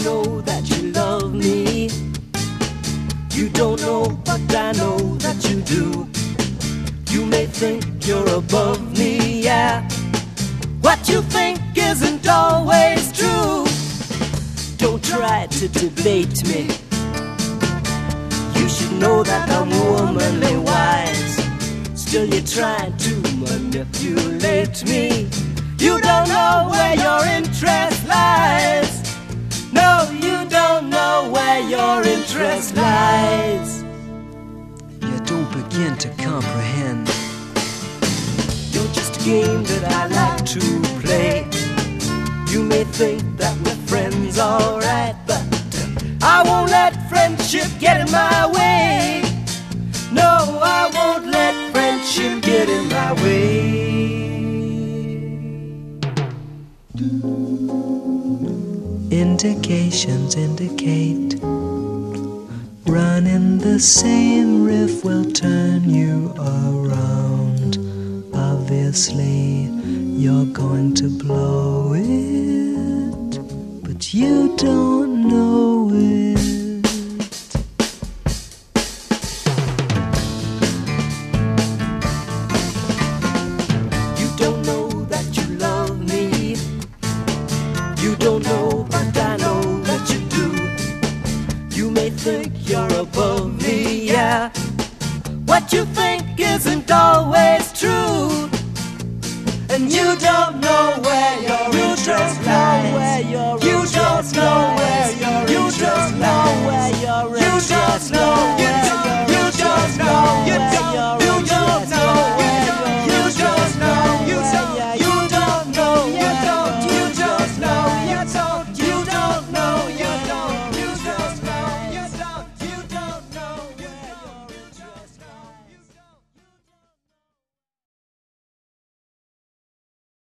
know that you love me. You don't know, but I know that you do. You may think you're above me, yeah. What you think isn't always true. Don't try to debate me. You should know that I'm womanly wise. Still you try to manipulate me. You don't know where your interest lies. No, you don't know where your interest lies. You don't begin to comprehend. You're just a game that I like to play. You may think that we're friends, alright, but I won't let friendship get in my way. No, I won't let friendship get in my way. Indications indicate running the same riff will turn you around. Obviously, you're going to blow it, but you don't know it. You don't know that you love me. You don't know, but I know that you do. You may think you're above me, yeah. What you think isn't always true. And you don't know where your interest lies. You don't know where your interest lies. You don't know where your